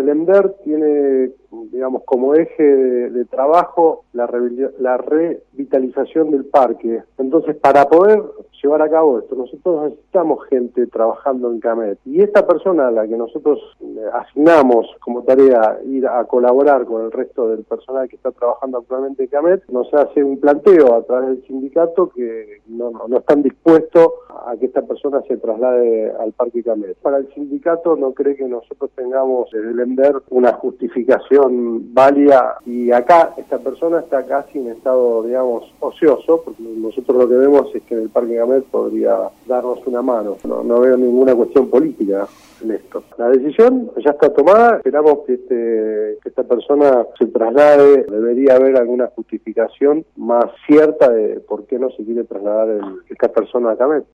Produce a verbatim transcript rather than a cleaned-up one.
ENDER tiene, digamos, como eje de, de trabajo la, re, la revitalización del parque. Entonces, para poder llevar a cabo esto, nosotros necesitamos gente trabajando en Camet. Y esta persona a la que nosotros asignamos como tarea ir a colaborar con el resto del personal que está trabajando actualmente en Camet, nos hace un planteo a través del sindicato que no, no, no están dispuestos a que esta persona se traslade al Parque Camet. Para el sindicato no cree que nosotros tengamos desde el ENDER una justificación válida, y acá esta persona está casi en estado, digamos, ocioso, porque nosotros lo que vemos es que en el Parque Camet podría darnos una mano. No, no veo ninguna cuestión política en esto. La decisión ya está tomada, esperamos que, este, que esta persona se traslade. Debería haber alguna justificación más cierta de por qué no se quiere trasladar el, esta persona a Camet.